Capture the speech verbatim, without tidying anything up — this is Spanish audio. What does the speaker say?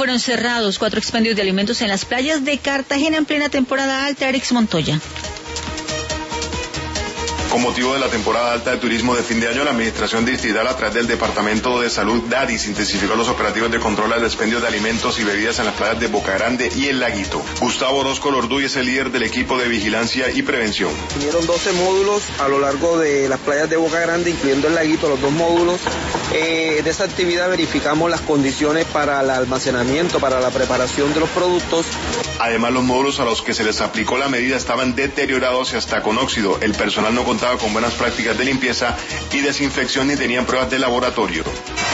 Fueron cerrados cuatro expendios de alimentos en las playas de Cartagena en plena temporada alta. Erix Montoya. Con motivo de la temporada alta de turismo de fin de año, la Administración Distrital, a través del Departamento de Salud DADIS, intensificó los operativos de control al expendio de alimentos y bebidas en las playas de Boca Grande y El Laguito. Gustavo Orozco Lorduy es el líder del equipo de vigilancia y prevención. Vinieron doce módulos a lo largo de las playas de Boca Grande, incluyendo El Laguito, los dos módulos. Eh, de esta actividad verificamos las condiciones para el almacenamiento, para la preparación de los productos. Además, los módulos a los que se les aplicó la medida estaban deteriorados y hasta con óxido. El personal no contaba con buenas prácticas de limpieza y desinfección ni tenían pruebas de laboratorio.